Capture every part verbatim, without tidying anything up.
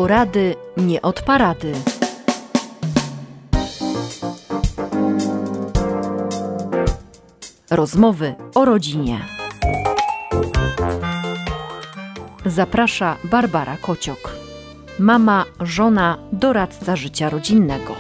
Porady nie od parady. Rozmowy o rodzinie. Zaprasza Barbara Kociok. Mama, żona, doradca życia rodzinnego.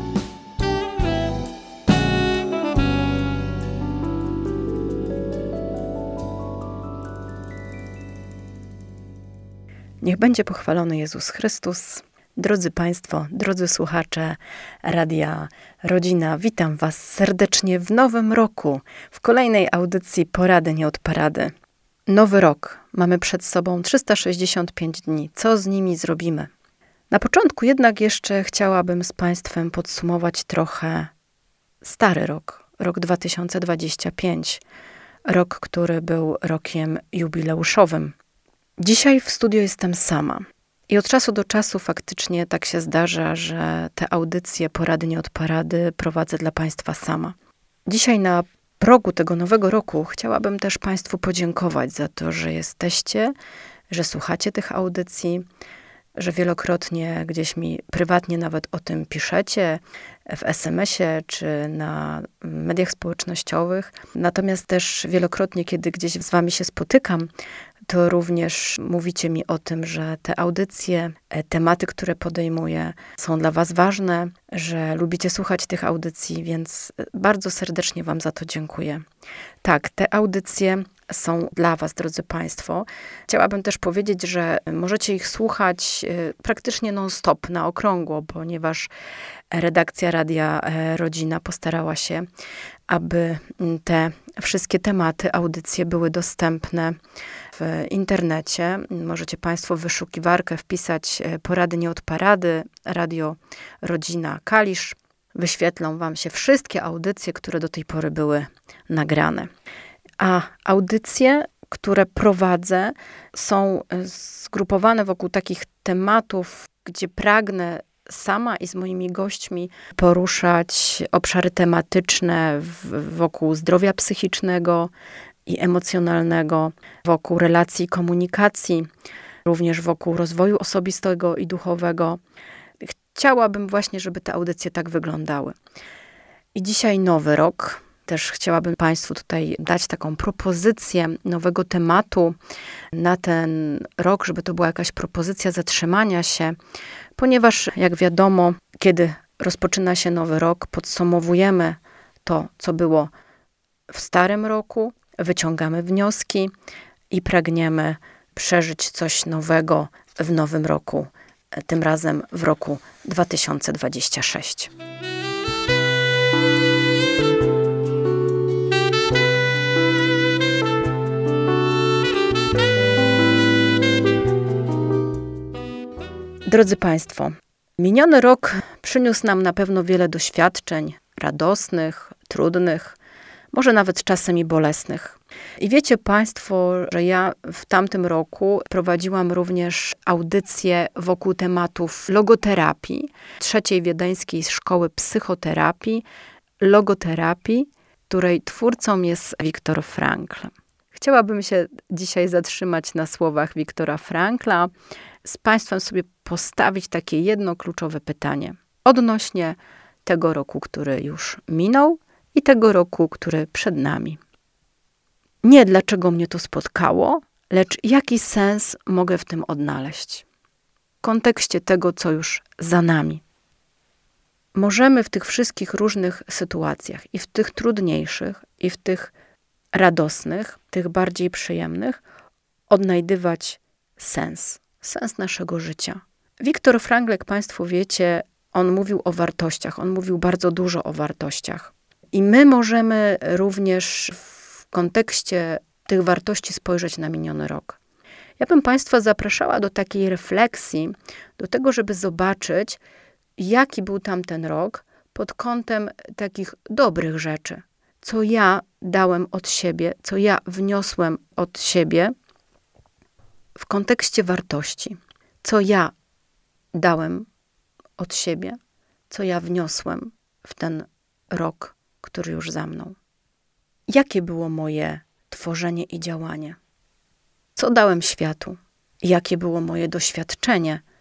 Niech będzie pochwalony Jezus Chrystus. Drodzy Państwo, drodzy słuchacze Radia Rodzina, witam Was serdecznie w nowym roku, w kolejnej audycji Porady nie od parady. Nowy rok. Mamy przed sobą trzysta sześćdziesiąt pięć dni. Co z nimi zrobimy? Na początku jednak jeszcze chciałabym z Państwem podsumować trochę stary rok, rok dwa tysiące dwudziesty piąty. Rok, który był rokiem jubileuszowym. Dzisiaj w studiu jestem sama. I od czasu do czasu faktycznie tak się zdarza, że te audycje Porady nie od parady prowadzę dla Państwa sama. Dzisiaj na progu tego nowego roku chciałabym też Państwu podziękować za to, że jesteście, że słuchacie tych audycji, że wielokrotnie gdzieś mi prywatnie nawet o tym piszecie, w es em esie czy na mediach społecznościowych. Natomiast też wielokrotnie, kiedy gdzieś z Wami się spotykam, to również mówicie mi o tym, że te audycje, tematy, które podejmuję, są dla Was ważne, że lubicie słuchać tych audycji, więc bardzo serdecznie Wam za to dziękuję. Tak, te audycje są dla Was, drodzy Państwo. Chciałabym też powiedzieć, że możecie ich słuchać praktycznie non-stop, na okrągło, ponieważ redakcja Radia Rodzina postarała się, aby te wszystkie tematy, audycje były dostępne w internecie. Możecie Państwo w wyszukiwarkę wpisać Porady nie od parady, Radio Rodzina Kalisz. Wyświetlą Wam się wszystkie audycje, które do tej pory były nagrane. A audycje, które prowadzę, są zgrupowane wokół takich tematów, gdzie pragnę sama i z moimi gośćmi poruszać obszary tematyczne w, wokół zdrowia psychicznego i emocjonalnego, wokół relacji i komunikacji, również wokół rozwoju osobistego i duchowego. Chciałabym właśnie, żeby te audycje tak wyglądały. I dzisiaj nowy rok. Też chciałabym Państwu tutaj dać taką propozycję nowego tematu na ten rok, żeby to była jakaś propozycja zatrzymania się, ponieważ jak wiadomo, kiedy rozpoczyna się nowy rok, podsumowujemy to, co było w starym roku, wyciągamy wnioski i pragniemy przeżyć coś nowego w nowym roku, tym razem w roku dwa tysiące dwudziestym szóstym. Drodzy Państwo, miniony rok przyniósł nam na pewno wiele doświadczeń radosnych, trudnych, może nawet czasem i bolesnych. I wiecie Państwo, że ja w tamtym roku prowadziłam również audycje wokół tematów logoterapii, trzeciej wiedeńskiej szkoły psychoterapii, logoterapii, której twórcą jest Viktor Frankl. Chciałabym się dzisiaj zatrzymać na słowach Viktora Frankla, z Państwem sobie postawić takie jedno kluczowe pytanie odnośnie tego roku, który już minął i tego roku, który przed nami. Nie dlaczego mnie to spotkało, lecz jaki sens mogę w tym odnaleźć w kontekście tego, co już za nami. Możemy w tych wszystkich różnych sytuacjach, i w tych trudniejszych, i w tych radosnych, tych bardziej przyjemnych, odnajdywać sens. Sens naszego życia. Viktor Frankl, jak Państwo wiecie, on mówił o wartościach. On mówił bardzo dużo o wartościach. I my możemy również w kontekście tych wartości spojrzeć na miniony rok. Ja bym Państwa zapraszała do takiej refleksji, do tego, żeby zobaczyć, jaki był tamten rok pod kątem takich dobrych rzeczy. Co ja dałem od siebie, co ja wniosłem od siebie, w kontekście wartości, co ja dałem od siebie, co ja wniosłem w ten rok, który już za mną. Jakie było moje tworzenie i działanie? Co dałem światu? Jakie było moje doświadczenie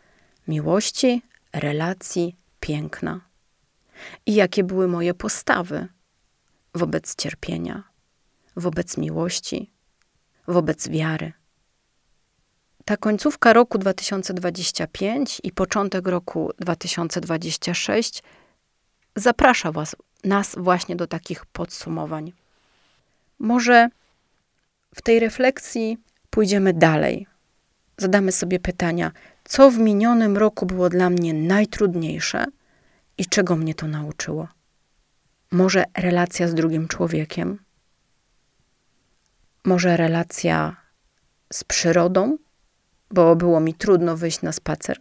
miłości, relacji, piękna. I jakie były moje postawy wobec cierpienia, wobec miłości, wobec wiary. Ta końcówka roku dwa tysiące dwudziestego piątego i początek roku dwa tysiące dwudziestego szóstego zaprasza was, nas właśnie do takich podsumowań. Może w tej refleksji pójdziemy dalej. Zadamy sobie pytania, co w minionym roku było dla mnie najtrudniejsze i czego mnie to nauczyło. Może relacja z drugim człowiekiem? Może relacja z przyrodą, bo było mi trudno wyjść na spacer?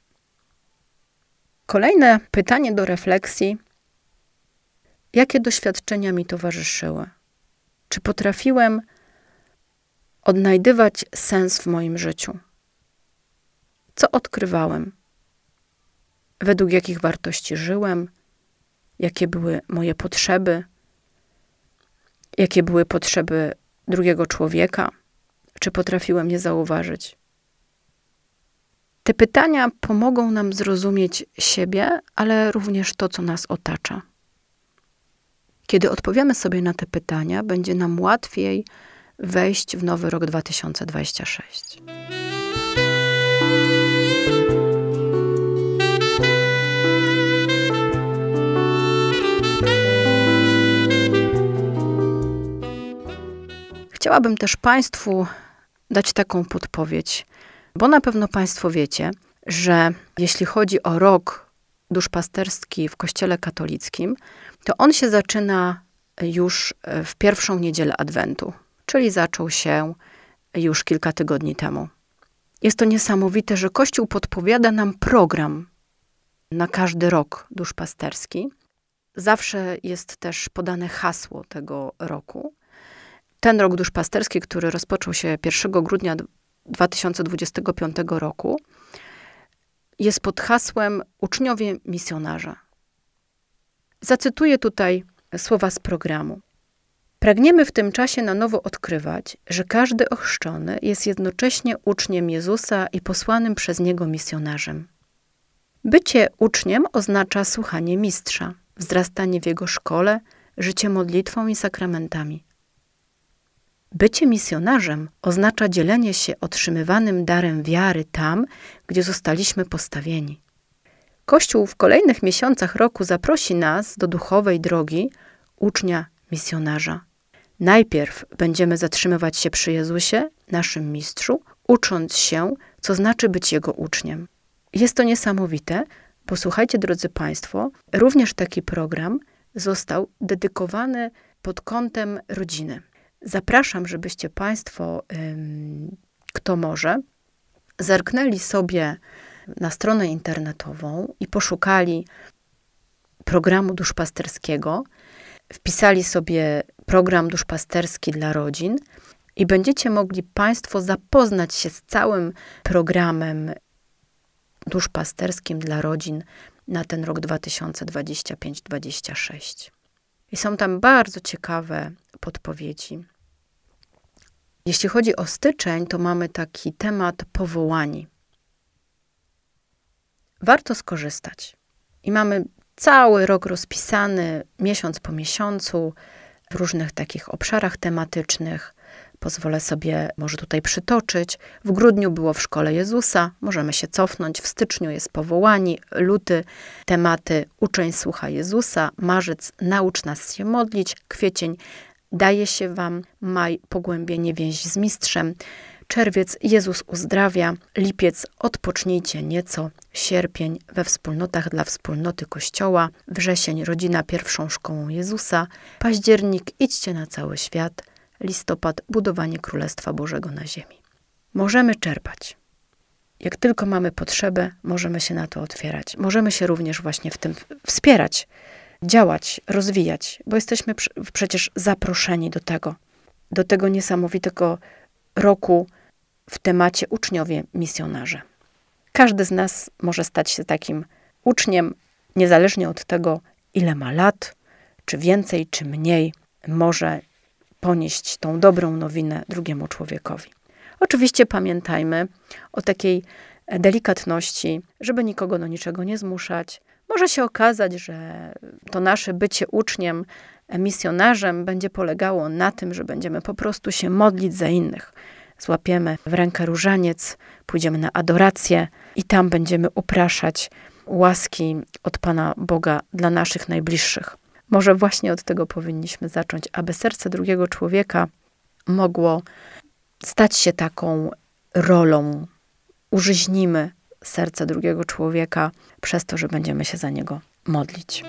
Kolejne pytanie do refleksji. Jakie doświadczenia mi towarzyszyły? Czy potrafiłem odnajdywać sens w moim życiu? Co odkrywałem? Według jakich wartości żyłem? Jakie były moje potrzeby? Jakie były potrzeby drugiego człowieka? Czy potrafiłem je zauważyć? Te pytania pomogą nam zrozumieć siebie, ale również to, co nas otacza. Kiedy odpowiemy sobie na te pytania, będzie nam łatwiej wejść w nowy rok dwa tysiące dwudziesty szósty. Chciałabym też Państwu dać taką podpowiedź, bo na pewno Państwo wiecie, że jeśli chodzi o rok duszpasterski w Kościele katolickim, to on się zaczyna już w pierwszą niedzielę Adwentu, czyli zaczął się już kilka tygodni temu. Jest to niesamowite, że Kościół podpowiada nam program na każdy rok duszpasterski. Zawsze jest też podane hasło tego roku. Ten rok duszpasterski, który rozpoczął się pierwszego grudnia dwa tysiące dwudziestego piątego roku, jest pod hasłem Uczniowie misjonarza. Zacytuję tutaj słowa z programu. Pragniemy w tym czasie na nowo odkrywać, że każdy ochrzczony jest jednocześnie uczniem Jezusa i posłanym przez Niego misjonarzem. Bycie uczniem oznacza słuchanie mistrza, wzrastanie w jego szkole, życie modlitwą i sakramentami. Bycie misjonarzem oznacza dzielenie się otrzymywanym darem wiary tam, gdzie zostaliśmy postawieni. Kościół w kolejnych miesiącach roku zaprosi nas do duchowej drogi ucznia misjonarza. Najpierw będziemy zatrzymywać się przy Jezusie, naszym mistrzu, ucząc się, co znaczy być Jego uczniem. Jest to niesamowite, bo słuchajcie, drodzy Państwo, również taki program został dedykowany pod kątem rodziny. Zapraszam, żebyście Państwo, ym, kto może, zerknęli sobie na stronę internetową i poszukali programu duszpasterskiego, wpisali sobie program duszpasterski dla rodzin i będziecie mogli Państwo zapoznać się z całym programem duszpasterskim dla rodzin na ten rok dwa tysiące dwudziesty piąty do dwudziestego szóstego. I są tam bardzo ciekawe podpowiedzi. Jeśli chodzi o styczeń, to mamy taki temat powołani. Warto skorzystać. I mamy cały rok rozpisany, miesiąc po miesiącu, w różnych takich obszarach tematycznych. Pozwolę sobie może tutaj przytoczyć. W grudniu było w Szkole Jezusa, możemy się cofnąć. W styczniu jest powołani, luty, tematy uczeń słucha Jezusa, marzec naucz nas się modlić, kwiecień daje się wam, maj pogłębienie więzi z mistrzem, czerwiec Jezus uzdrawia, lipiec odpocznijcie nieco, sierpień we wspólnotach dla wspólnoty Kościoła, wrzesień rodzina pierwszą szkołą Jezusa, październik idźcie na cały świat, listopad budowanie Królestwa Bożego na ziemi. Możemy czerpać. Jak tylko mamy potrzebę, możemy się na to otwierać. Możemy się również właśnie w tym wspierać, działać, rozwijać, bo jesteśmy przecież zaproszeni do tego, do tego niesamowitego roku w temacie uczniowie misjonarze. Każdy z nas może stać się takim uczniem, niezależnie od tego, ile ma lat, czy więcej, czy mniej, może ponieść tą dobrą nowinę drugiemu człowiekowi. Oczywiście pamiętajmy o takiej delikatności, żeby nikogo do niczego nie zmuszać. Może się okazać, że to nasze bycie uczniem, misjonarzem będzie polegało na tym, że będziemy po prostu się modlić za innych. Złapiemy w rękę różaniec, pójdziemy na adorację i tam będziemy upraszać łaski od Pana Boga dla naszych najbliższych. Może właśnie od tego powinniśmy zacząć, aby serce drugiego człowieka mogło stać się taką rolą. Użyźnimy serce drugiego człowieka przez to, że będziemy się za niego modlić.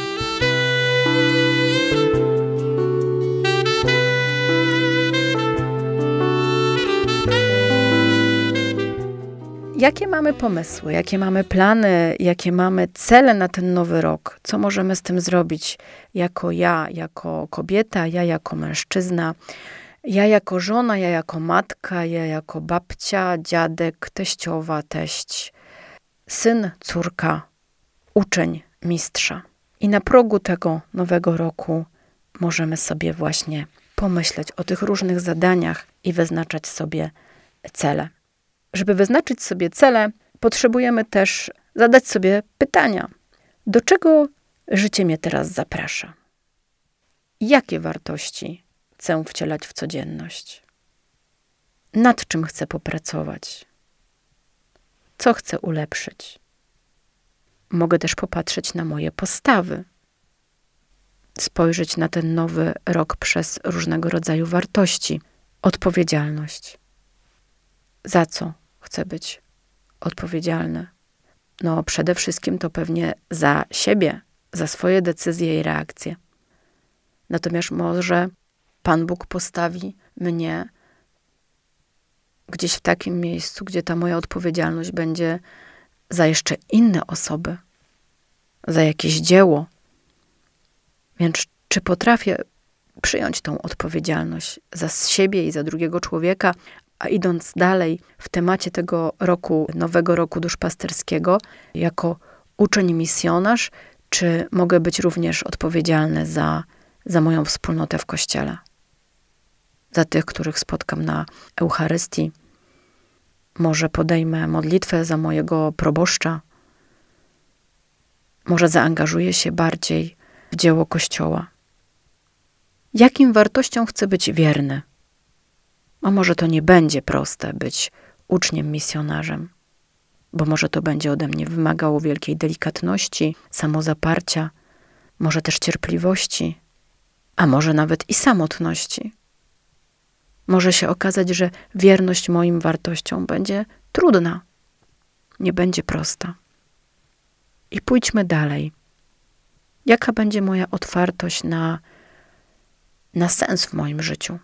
Jakie mamy pomysły, jakie mamy plany, jakie mamy cele na ten nowy rok? Co możemy z tym zrobić jako ja, jako kobieta, ja jako mężczyzna, ja jako żona, ja jako matka, ja jako babcia, dziadek, teściowa, teść, syn, córka, uczeń, mistrza. I na progu tego nowego roku możemy sobie właśnie pomyśleć o tych różnych zadaniach i wyznaczać sobie cele. Żeby wyznaczyć sobie cele, potrzebujemy też zadać sobie pytania. Do czego życie mnie teraz zaprasza? Jakie wartości chcę wcielać w codzienność? Nad czym chcę popracować? Co chcę ulepszyć? Mogę też popatrzeć na moje postawy. Spojrzeć na ten nowy rok przez różnego rodzaju wartości. Odpowiedzialność. Za co chcę być odpowiedzialny? No przede wszystkim to pewnie za siebie, za swoje decyzje i reakcje. Natomiast może Pan Bóg postawi mnie gdzieś w takim miejscu, gdzie ta moja odpowiedzialność będzie za jeszcze inne osoby, za jakieś dzieło. Więc czy potrafię przyjąć tą odpowiedzialność za siebie i za drugiego człowieka, a idąc dalej w temacie tego roku, nowego roku duszpasterskiego, jako uczeń misjonarz, czy mogę być również odpowiedzialny za, za moją wspólnotę w Kościele? Za tych, których spotkam na Eucharystii. Może podejmę modlitwę za mojego proboszcza. Może zaangażuję się bardziej w dzieło Kościoła. Jakim wartościom chcę być wierny? A może to nie będzie proste być uczniem misjonarzem, bo może to będzie ode mnie wymagało wielkiej delikatności, samozaparcia, może też cierpliwości, a może nawet i samotności. Może się okazać, że wierność moim wartościom będzie trudna, nie będzie prosta. I pójdźmy dalej. Jaka będzie moja otwartość na, na sens w moim życiu?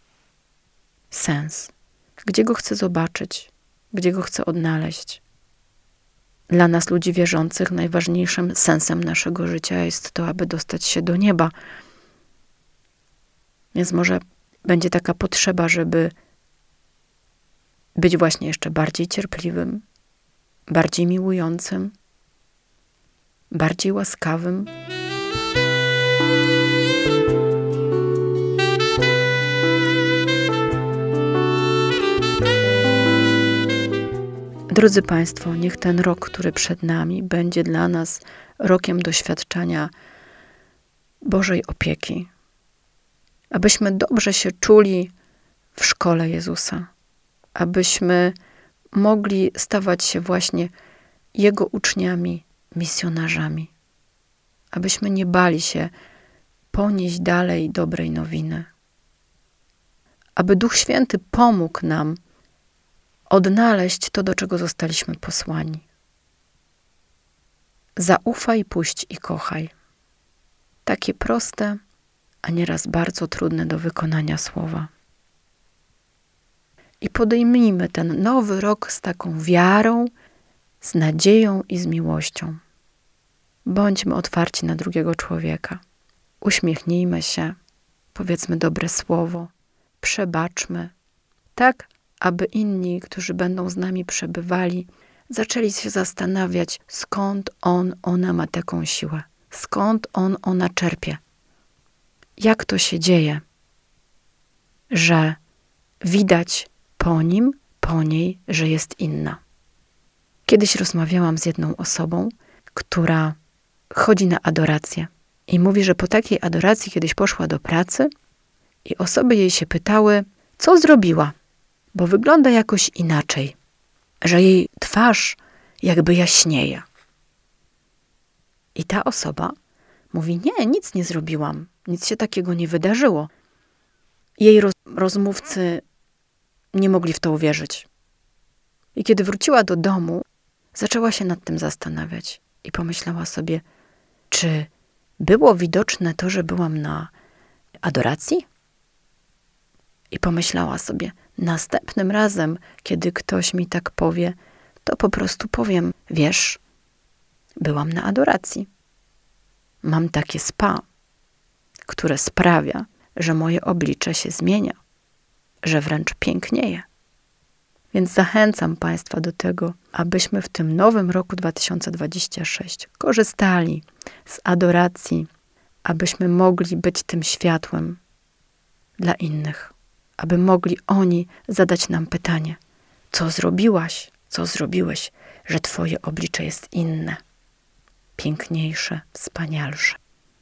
Sens. Gdzie go chcę zobaczyć? Gdzie go chcę odnaleźć? Dla nas, ludzi wierzących, najważniejszym sensem naszego życia jest to, aby dostać się do nieba. Więc może będzie taka potrzeba, żeby być właśnie jeszcze bardziej cierpliwym, bardziej miłującym, bardziej łaskawym. Drodzy Państwo, niech ten rok, który przed nami, będzie dla nas rokiem doświadczenia Bożej opieki. Abyśmy dobrze się czuli w szkole Jezusa. Abyśmy mogli stawać się właśnie Jego uczniami, misjonarzami. Abyśmy nie bali się ponieść dalej dobrej nowiny. Aby Duch Święty pomógł nam odnaleźć to, do czego zostaliśmy posłani. Zaufaj, puść i kochaj. Takie proste, a nieraz bardzo trudne do wykonania słowa. I podejmijmy ten nowy rok z taką wiarą, z nadzieją i z miłością. Bądźmy otwarci na drugiego człowieka. Uśmiechnijmy się, powiedzmy dobre słowo, przebaczmy, tak aby inni, którzy będą z nami przebywali, zaczęli się zastanawiać, skąd on, ona ma taką siłę, skąd on, ona czerpie. Jak to się dzieje, że widać po nim, po niej, że jest inna. Kiedyś rozmawiałam z jedną osobą, która chodzi na adorację i mówi, że po takiej adoracji kiedyś poszła do pracy i osoby jej się pytały, co zrobiła, bo wygląda jakoś inaczej, że jej twarz jakby jaśnieje. I ta osoba mówi, nie, nic nie zrobiłam, nic się takiego nie wydarzyło. Jej roz- rozmówcy nie mogli w to uwierzyć. I kiedy wróciła do domu, zaczęła się nad tym zastanawiać i pomyślała sobie, czy było widoczne to, że byłam na adoracji? I pomyślała sobie, następnym razem, kiedy ktoś mi tak powie, to po prostu powiem, wiesz, byłam na adoracji. Mam takie spa, które sprawia, że moje oblicze się zmienia, że wręcz pięknieje. Więc zachęcam Państwa do tego, abyśmy w tym nowym roku dwa tysiące dwudziestym szóstym korzystali z adoracji, abyśmy mogli być tym światłem dla innych, aby mogli oni zadać nam pytanie, co zrobiłaś, co zrobiłeś, że Twoje oblicze jest inne, piękniejsze, wspanialsze.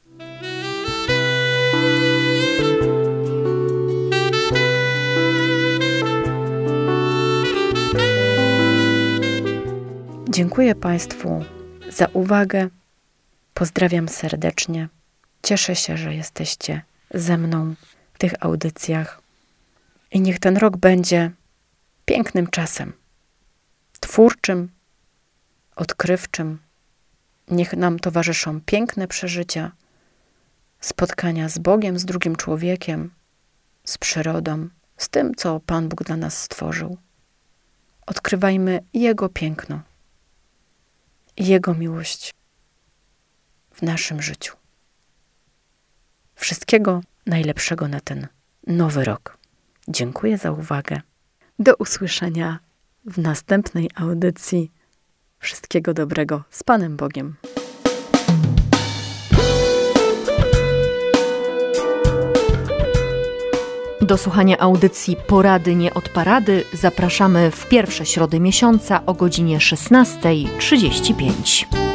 Dziękuję Państwu za uwagę. Pozdrawiam serdecznie. Cieszę się, że jesteście ze mną w tych audycjach. I niech ten rok będzie pięknym czasem. Twórczym, odkrywczym. Niech nam towarzyszą piękne przeżycia, spotkania z Bogiem, z drugim człowiekiem, z przyrodą, z tym, co Pan Bóg dla nas stworzył. Odkrywajmy Jego piękno. Jego miłość w naszym życiu. Wszystkiego najlepszego na ten nowy rok. Dziękuję za uwagę. Do usłyszenia w następnej audycji. Wszystkiego dobrego z Panem Bogiem. Do słuchania audycji Porady nie od parady zapraszamy w pierwsze środy miesiąca o godzinie szesnasta trzydzieści pięć.